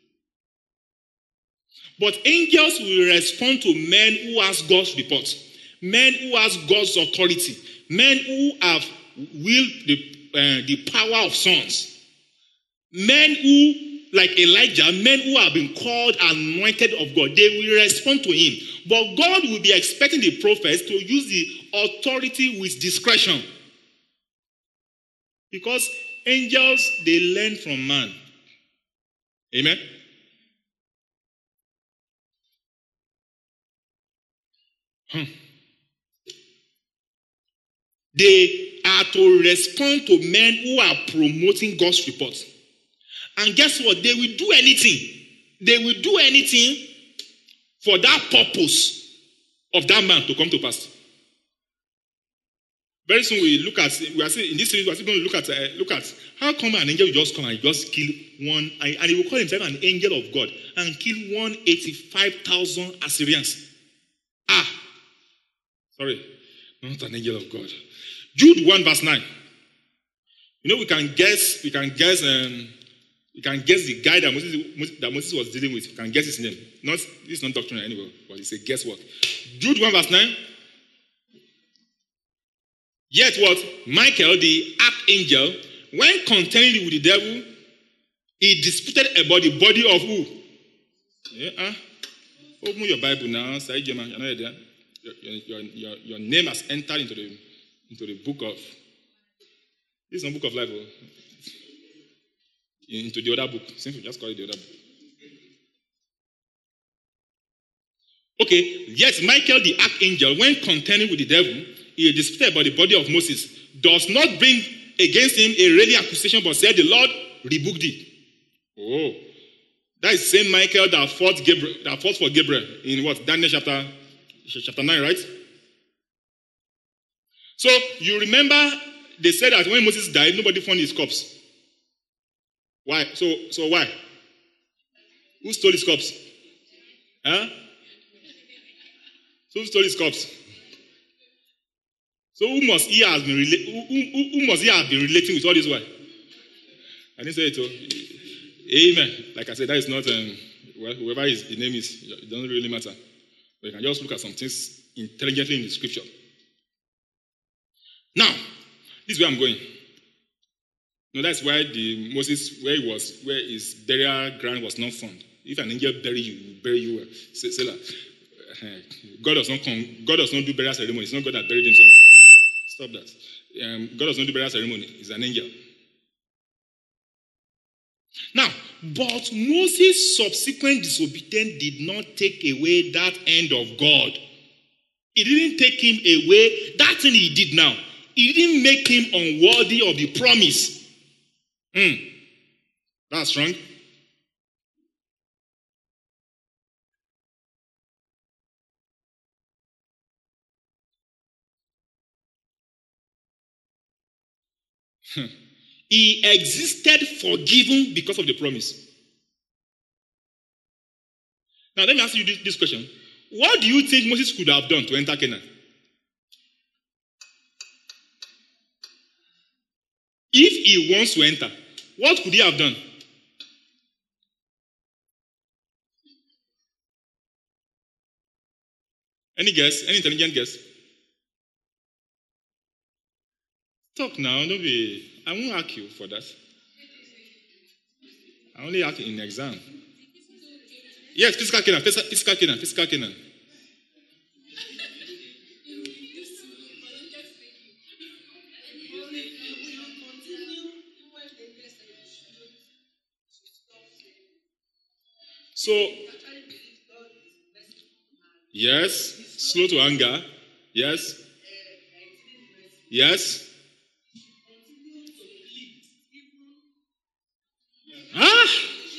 But angels will respond to men who ask God's report. Men who ask God's authority. Men who have willed the, uh, the power of sons. Men who, like Elijah, men who have been called anointed of God, they will respond to him. But God will be expecting the prophets to use the authority with discretion. Because angels, they learn from man. Amen? Hmm. They are to respond to men who are promoting God's report. And guess what? They will do anything. They will do anything for that purpose of that man to come to pass. Very soon we look at, we are saying in this series, we are going to look at, uh, look at how come an angel will just come and just kill one, and he will call himself an angel of God and kill one hundred eighty-five thousand Assyrians. Ah, sorry, not an angel of God. Jude one verse nine. You know, we can guess, we can guess, um, we can guess the guy that Moses, that Moses was dealing with. We can guess his name. Not, this is not doctrine anyway, but it's a guesswork. Jude one verse nine. Yet what? Michael, the archangel, when contending with the devil, he disputed about the body of who? Yeah, huh? Open your Bible now. Say, you're not there. Your, your, your, your name has entered into the into the book of. This is not book of life. Oh. Into the other book. Simply just call it the other book. Okay. Yes, Michael, the archangel, when contending with the devil, he disputed about the body of Moses, does not bring against him a railing accusation, but said, the Lord rebuked thee. Oh, that is Saint Michael that fought Gabriel, that fought for Gabriel in what? Daniel chapter, chapter nine, right? So you remember they said that when Moses died, nobody found his corpse. Why? So so why? Who stole his corpse? Huh? So who stole his corpse? So who must he have been rela- who, who, who must he have been relating with all this? Why? I didn't say it. Oh. Amen. Like I said, that is not um, well, whoever his, his name is. It doesn't really matter. But you can just look at some things intelligently in the scripture. Now, this is where I'm going. No, that's why the Moses, where he was, where his burial ground was not found. If an angel bury you, he will bury you well. Say, say that. God does not come. God does not do burial ceremony. It's not God that buried him somewhere. Stop that. Um, God does not do burial ceremony. It's an angel. Now, but Moses' subsequent disobedience did not take away that end of God. It didn't take him away. That thing he did now, it didn't make him unworthy of the promise. Hmm. That's strong. He existed forgiven because of the promise. Now, let me ask you this, this question. What do you think Moses could have done to enter Canaan? If he wants to enter, what could he have done? Any guess? Any intelligent guess? Talk now, don't be. I won't ask you for that. I only ask in exam. Yes, physical Canaan, physical Canaan, physical Canaan. So, yes, slow to anger. Yes. Yes. Huh?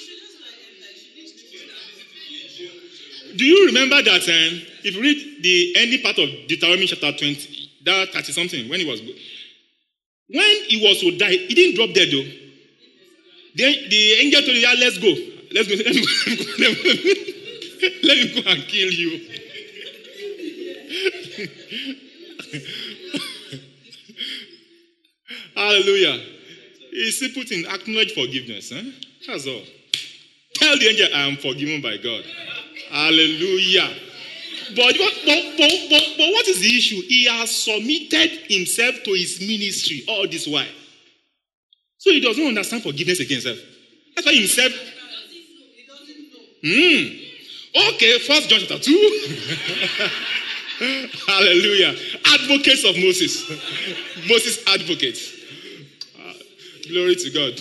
Do you remember that um, if you read the ending part of Deuteronomy chapter twenty, that thirty something, when he was when he was to die, he didn't drop dead though. The, the angel told him, yeah, let's go. Let's go. Let me go, let me go and kill you. Hallelujah. It's simple thing. Acknowledge forgiveness. Huh? That's all. Tell the angel, I am forgiven by God. Hallelujah. But what, but, but, but, but what is the issue? He has submitted himself to his ministry all this while. So he doesn't understand forgiveness against himself. That's why himself. Hmm. Okay, First John chapter two. Hallelujah. Advocates of Moses. Moses advocates. Uh, glory to God.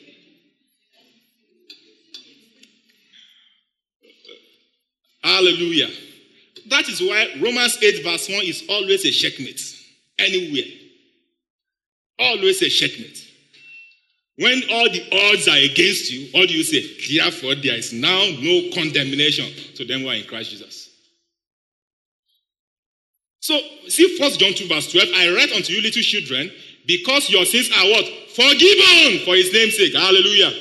Hallelujah. That is why Romans eight verse one is always a checkmate. Anywhere. Always a checkmate. When all the odds are against you, what do you say? Therefore, there is now no condemnation to them who are in Christ Jesus. So, see First John two verse twelve. I write unto you, little children, because your sins are what? Forgiven for his name's sake. Hallelujah.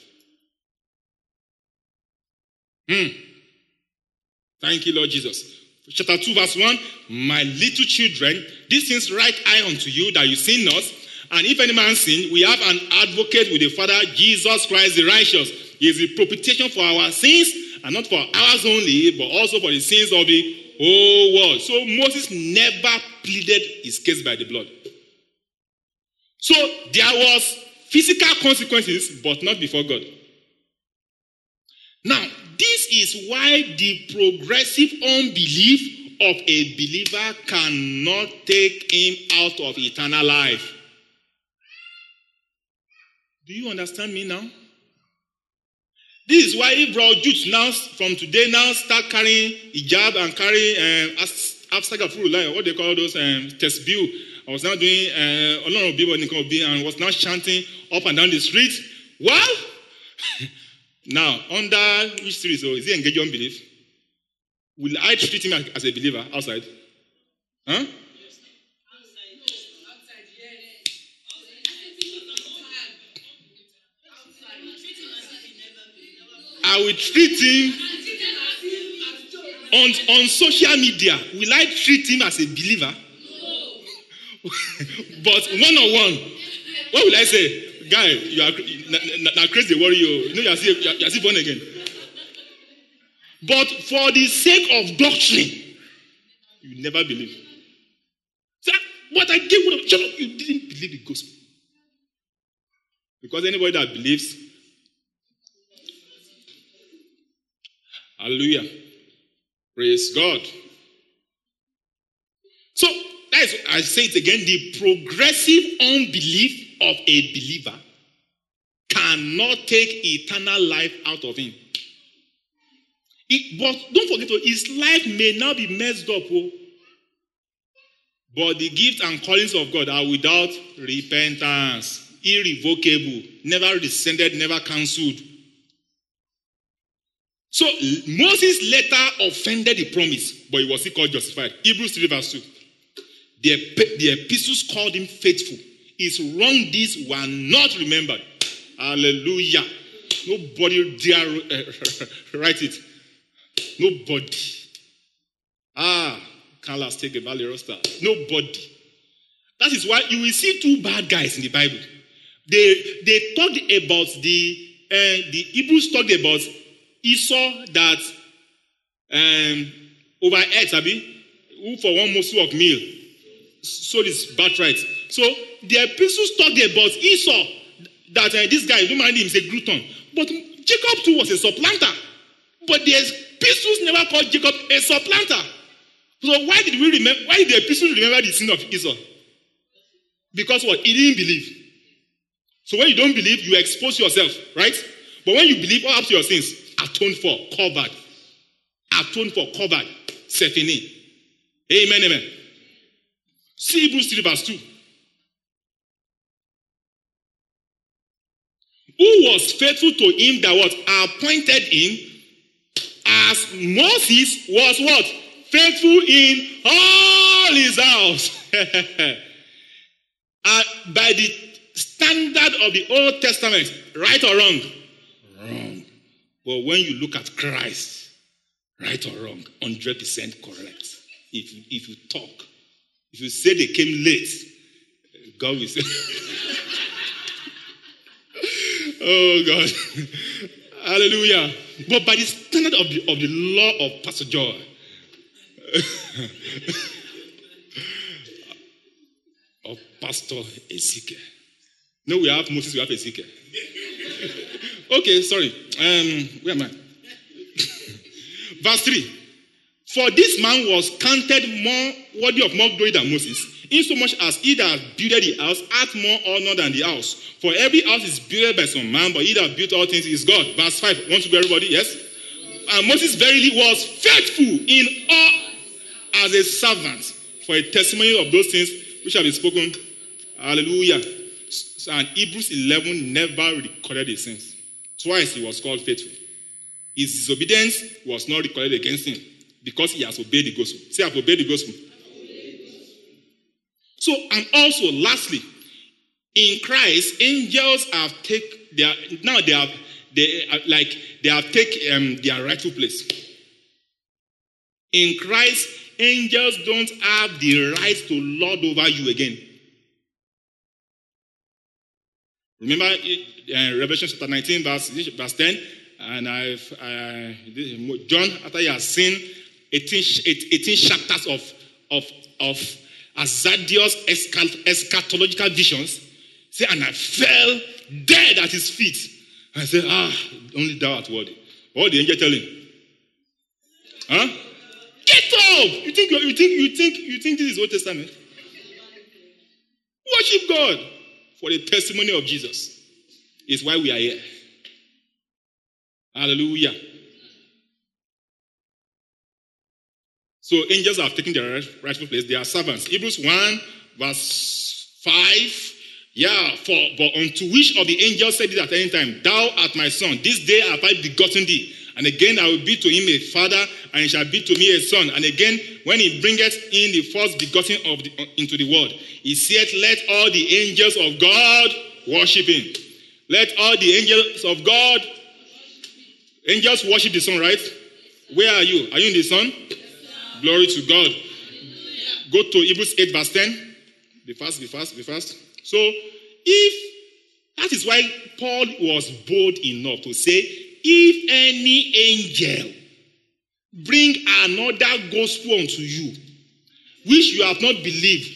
Hmm. Thank you, Lord Jesus. Chapter two, verse one. My little children, these things write I unto you, that you sin not, And if any man sin, we have an advocate with the Father, Jesus Christ the righteous. He is the propitiation for our sins, and not for ours only, but also for the sins of the whole world. So Moses never pleaded his case by the blood. So there was physical consequences, but not before God. Now, this is why the progressive unbelief of a believer cannot take him out of eternal life. Do you understand me now? This is why if Bro Jude now, from today now, start carrying hijab and carrying um, Astagfirullah, what they call those um, tesbih. I was now doing uh, and was now chanting up and down the street. Well, now, under which street? So is he engaged in unbelief? Will I treat him as a believer outside? Huh? I will treat him on, on social media. Will I treat him as a believer? But one on one, what will I say? Guy, you are now crazy worry you. You know you are still you are still born again. But for the sake of doctrine, you never believe. So, but I gave you shut up, you didn't believe the gospel. Because anybody that believes, hallelujah. Praise God. So that is, I say it again, the progressive unbelief of a believer cannot take eternal life out of him. It, but don't forget, his life may now be messed up. Oh, but the gifts and callings of God are without repentance, irrevocable, never rescinded, never cancelled. So Moses later offended the promise, but he was still called justified. Hebrews three verse two. The, the epistles called him faithful. His wrong deeds were not remembered. Hallelujah. Nobody dare uh, write it. Nobody. Ah, Carlos take a valley roster. Nobody. That is why you will see two bad guys in the Bible. They they talked about the uh, the Hebrews talked about Esau that um, overate, Abi, who for one morsel of meal sold his birthright. So the epistles talked about Esau, that uh, this guy, don't mind him, is a glutton. But Jacob too was a supplanter. But the epistles never called Jacob a supplanter. So why did we remember? Why did the epistles remember the sin of Esau? Because what? He didn't believe. So when you don't believe, you expose yourself, right? But when you believe, what happens to your sins? Atoned for, covered. Atoned for, covered. Sephini. Amen, amen. See Hebrews three verse two. Who was faithful to him that was appointed him, as Moses was what? Faithful in all his house. And by the standard of the Old Testament, right or wrong? Wrong. But when you look at Christ, right or wrong, one hundred percent correct. If you, if you talk, if you say they came late, God will say, oh God. Hallelujah. But by the standard of the, of the law of Pastor Joy, of Pastor Ezekiel. No, we have Moses, we have Ezekiel. Okay, sorry. Um, where am I? Verse three. For this man was counted more worthy of more glory than Moses, insomuch as he that builded the house hath more honor than the house. For every house is built by some man, but he that built all things is God. Verse five. Want to go, everybody? Yes? And Moses verily was faithful in all as a servant for a testimony of those things which have been spoken. Hallelujah. So, and Hebrews eleven never recorded his sins. Twice he was called faithful. His disobedience was not recorded against him because he has obeyed the gospel. Say, I've obeyed the gospel. So, and also, lastly, in Christ, angels have taken their now they have they are like they have taken um, their rightful place. In Christ, angels don't have the right to lord over you again. Remember uh, Revelation chapter nineteen, verse, verse ten? And I've, uh, John, after he has seen eighteen, eighteen chapters of, of, of Azadios eschatological visions, say, and I fell dead at his feet. And I said, ah, only thou art worthy. What did the angel tell him? Huh? Get up! You think you think you think you think this is Old Testament? Worship God for the testimony of Jesus is why we are here. Hallelujah. So angels have taken their rightful place. They are servants. Hebrews one, verse five. Yeah, for but unto which of the angels said it at any time, Thou art my son, this day have I begotten thee. And again I will be to him a father, and he shall be to me a son. And again, when he bringeth in the first begotten of the, into the world, he saith, Let all the angels of God worship him. Let all the angels of God, angels worship the Son, right? Where are you? Are you in the Son? Yes, glory to God. Hallelujah. Go to Hebrews eight, verse ten. Be fast, be fast, be fast. So, if, that is why Paul was bold enough to say, if any angel bring another gospel unto you, which you have not believed.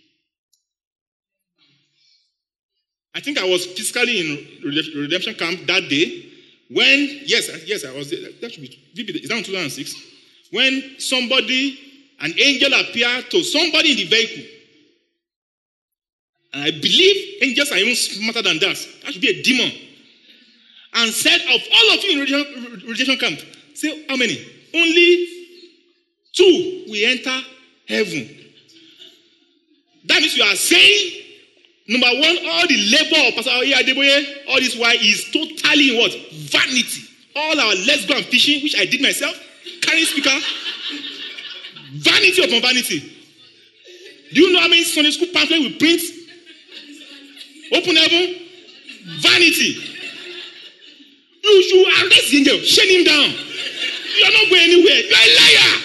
I think I was physically in redemption camp that day, when, yes, yes, I was there. That should be, is that in two thousand six? When somebody, an angel appeared to somebody in the vehicle. And I believe angels are even smarter than that. That should be a demon. And said, of all of you in redemption, redemption camp, say how many? Only two will enter heaven. That means you are saying, number one, all the labor of Pastor Adeboye, all this while is totally in what? Vanity. All our let's go and fishing, which I did myself, carrying speaker. Vanity upon vanity. Do you know how many Sunday school pamphlets we print? Open heaven. Vanity. You should arrest the angel. Shut him down. You are not going anywhere. You are a liar.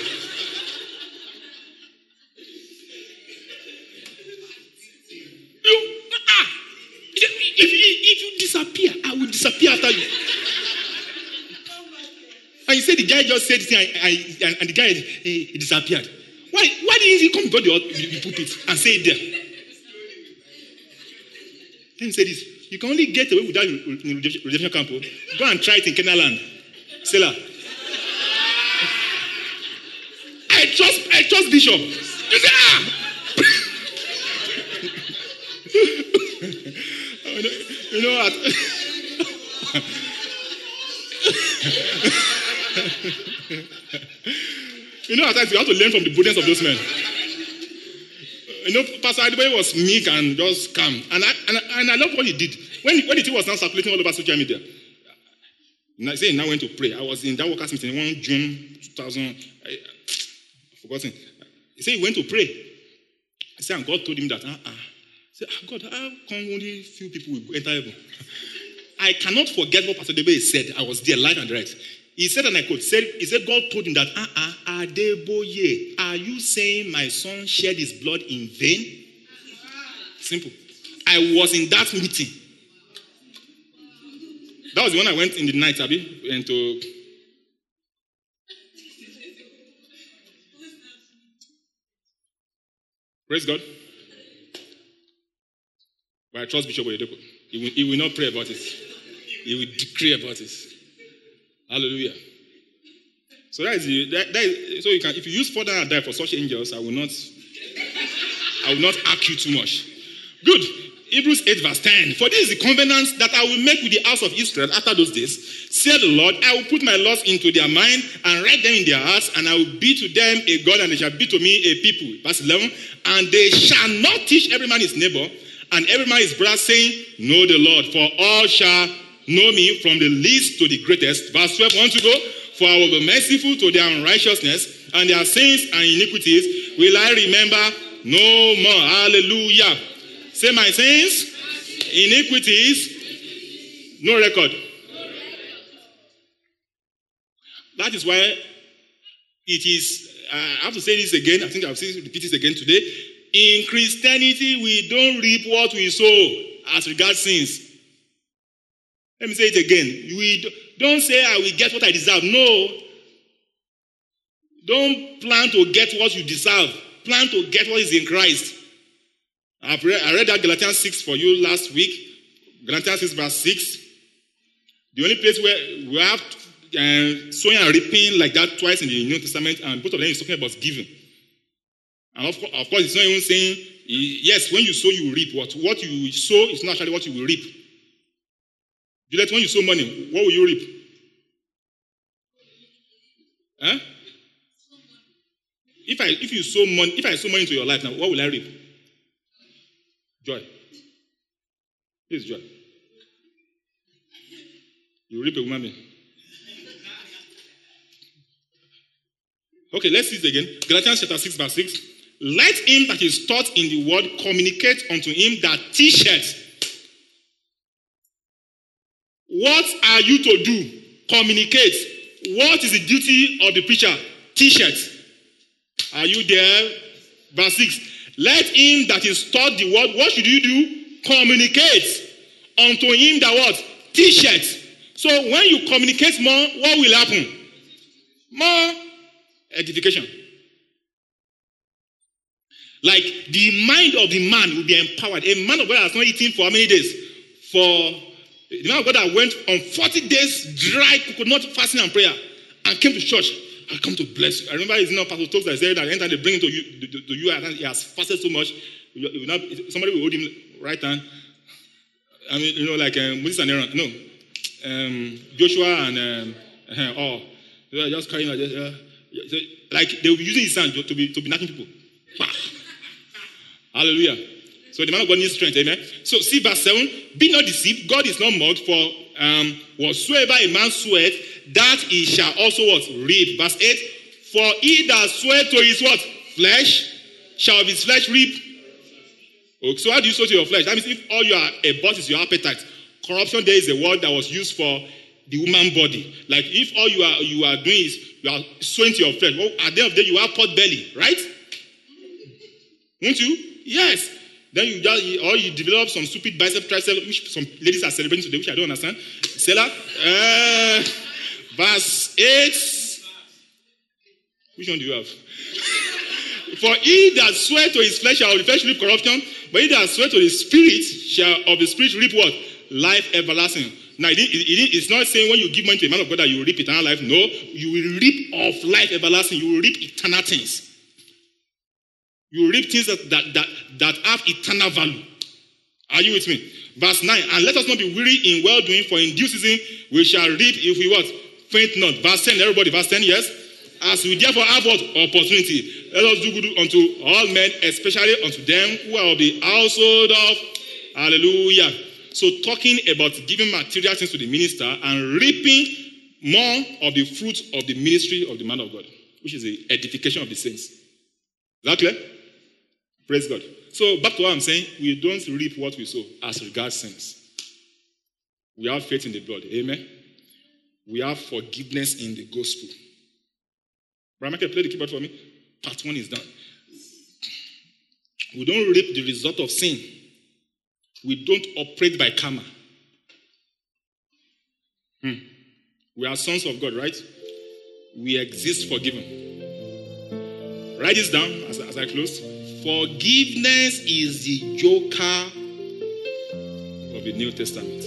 You, ah, if, if, if you disappear, I will disappear after you. And you say the guy just said this thing, I, I, and the guy he, he disappeared. Why, why didn't he come to the, the pulpit and say it there? Let me say this. You can only get away with that in redemption camp. Go and try it in Kenaland. Selah. I trust, I trust Bishop. You say, ah! You know what? You know, at times you have to learn from the boldness of those men. You know, Pastor Adeboye was meek and just calm. And I, and, I, and I love what he did. When, when the thing was now circulating all over social media, I say he now went to pray. I was in that workers' meeting one June two thousand. I, I've forgotten. He said he went to pray. I said, and God told him that, uh-uh. I said, ah, God, how come only few people will enter heaven? I cannot forget what Pastor Adeboye said. I was there live and direct. He said, and I could say, he said, God told him that, uh-uh, Adeboye, are you saying my son shed his blood in vain? Simple. I was in that meeting. That was the one I went in the night, Abby, and to... Praise God. But I trust Bishop Oyedepo. He will, he will not pray about it. He will decree about it. Hallelujah. So that is the, that, that is, so you can, if you use further and die for such angels, I will not I will not argue too much. Good. Hebrews eight verse ten. For this is the covenant that I will make with the house of Israel after those days, said the Lord, I will put my laws into their mind and write them in their hearts, and I will be to them a God, and they shall be to me a people. Verse eleven. And they shall not teach every man his neighbor, and every man his brother, saying, Know the Lord, for all shall know me from the least to the greatest. Verse twelve. Want to go? For I will be merciful to their unrighteousness, and their sins and iniquities will I remember no more. Hallelujah. Say, my sins, iniquities, no record. That is why it is, uh, I have to say this again, I think I'll say repeat this again today. In Christianity, we don't reap what we sow as regards sins. Let me say it again. We don't say I will get what I deserve. No. Don't plan to get what you deserve. Plan to get what is in Christ. I've read, I read that Galatians six for you last week. Galatians six verse six. The only place where we have uh, sowing and reaping like that twice in the New Testament, and both of them is talking about giving. And of, of course, it's not even saying, yes, when you sow, you reap. What, what you sow is not actually what you will reap. Juliet, when you sow money, what will you reap? Huh? If I if you sow money, if I sow money into your life now, what will I reap? Joy. This is joy. You reap a woman. Okay, let's see it again. Galatians chapter six, verse six. Let him that is taught in the word communicate unto him that teacheth. What are you to do? Communicate. What is the duty of the preacher? Teacheth. Are you there? Verse six. Let him that is taught the word, what should you do? Communicate unto him that what? Teacheth. So when you communicate more, what will happen? More edification. Like the mind of the man will be empowered. A man of God has not eaten for how many days? For the man of God that went on forty days dry, coconut fasting and prayer, and came to church. I come to bless you. I remember it's not Pastor Stokes that said that anytime they bring it to you, to, to you, and he has fasted so much, you, you not, somebody will hold him right hand. I mean, you know, like um, Moses and Aaron. No, um, Joshua and um, uh, oh, they were just carrying like this. Uh, so, like they were using his hand to be to be knocking people. Hallelujah. So the man of God needs strength, amen. So see verse seven. Be not deceived, God is not mocked, for um, whatsoever a man sweat, that he shall also what? Reap. Verse eight. For he that sweat to his what? Flesh, shall of his flesh reap. Okay, so how do you sow to your flesh? That means if all you are about is your appetite. Corruption there is a word that was used for the human body. Like if all you are you are doing is you are sowing to your flesh, well, at the end of the day you have pot belly, right? Won't you? Yes. Then you just, or you develop some stupid bicep tricep, which some ladies are celebrating today, which I don't understand. Selah, uh, verse eight. Which one do you have? For he that swear to his flesh shall of the flesh reap corruption, but he that swear to the spirit shall of the spirit reap what? Life everlasting. Now, it, it, it, it's not saying when you give money to a man of God that you will reap eternal life. No, you will reap of life everlasting. You will reap eternal things. You reap things that, that, that, that have eternal value. Are you with me? Verse nine. And let us not be weary in well-doing, for in due season we shall reap if we what? Faint not. Verse ten, everybody. Verse ten, yes. As we therefore have what? Opportunity. Let us do good unto all men, especially unto them who are of the household of. Hallelujah. So talking about giving material things to the minister and reaping more of the fruit of the ministry of the man of God, which is the edification of the saints. Is that clear? Praise God. So back to what I'm saying, we don't reap what we sow as regards sins. We have faith in the blood. Amen. We have forgiveness in the gospel. Brian Michael, play the keyboard for me. Part one is done. We don't reap the result of sin. We don't operate by karma. Hmm. We are sons of God, right? We exist forgiven. Write this down as, as I close. Forgiveness is the joker of the New Testament.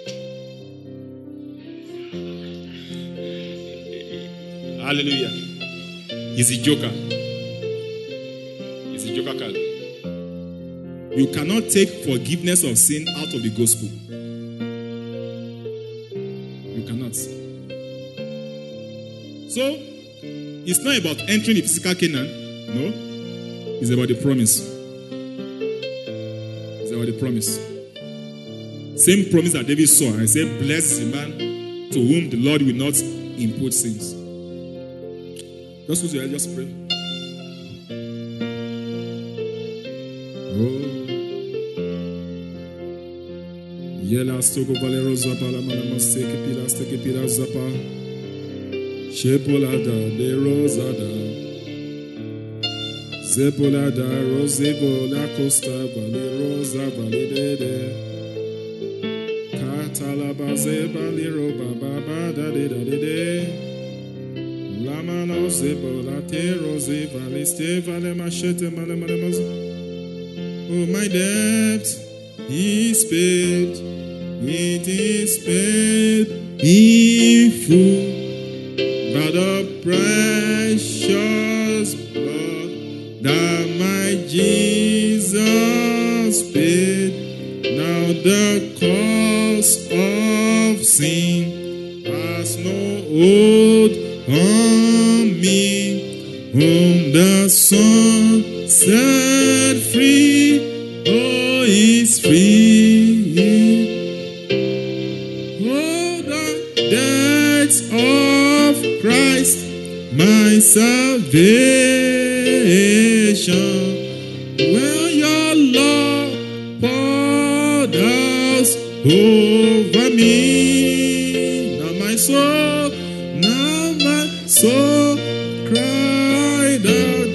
Hallelujah. It's the joker. It's the joker card. You cannot take forgiveness of sin out of the gospel. You cannot. So, it's not about entering the physical Canaan. No. It's about the promise. It's about the promise. Same promise that David saw. I said, blessed is the man to whom the Lord will not impute sins. Just close your eyes, just pray. Oh. Yela stoko valero zapa la mana masteke pila steke pila zapa. Shepolada de rosada. Zepolada rosebo la costa vale rosa vale de de. Matalabaze baliro baba da de da de de. Lamano zebola tero zevaliste vale machete male male mazo. Oh, my debt is paid. It is paid in full by the precious blood that my Jesus paid. Now the cause of sin has no hold on me. Whom the Son set free, oh, is free. Oh, the death of Christ, my salvation. Well, your love poured out over me. Now my soul, now my soul cried out,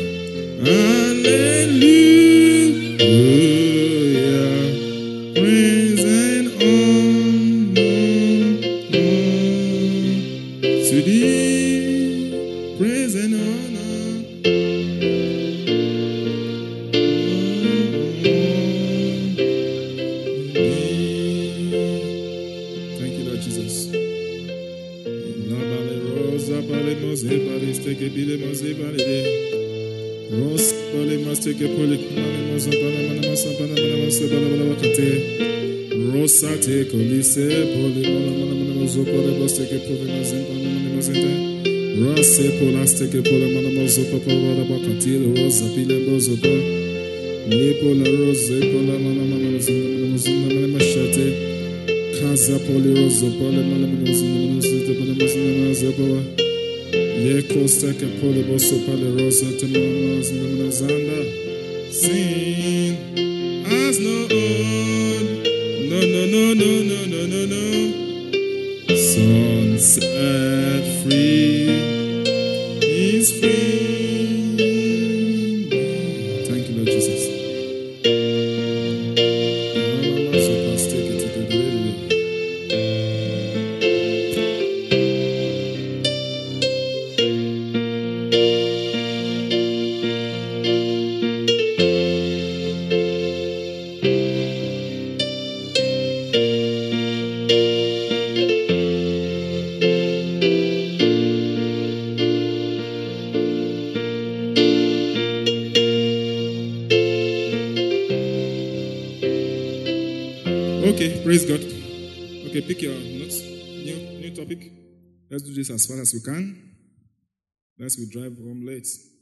hallelujah, praise and honor to thee, praise and honor. Thank you, Lord Jesus. Take a bit of Ross Bali must take a polyp, Rosa take a lise, Polymozo, Polybus take a polymas and Panamazenda, Ross Polas take a polymozo, Papa Bacatil, Rosa Pilebozo, Nipola Rose, Polamana Machete, Casa Polyroso, Polymalamazan. Costa Capolibus, Palerosa, Tamamas, Namazanda. Sin as no own. No, no, no, no, no, no, no, no. Son set free is free. Thank you, Lord Jesus. Take it to the Okay, praise God. Okay, pick your notes. New, new topic. Let's do this as fast as we can. Lest we drive home late.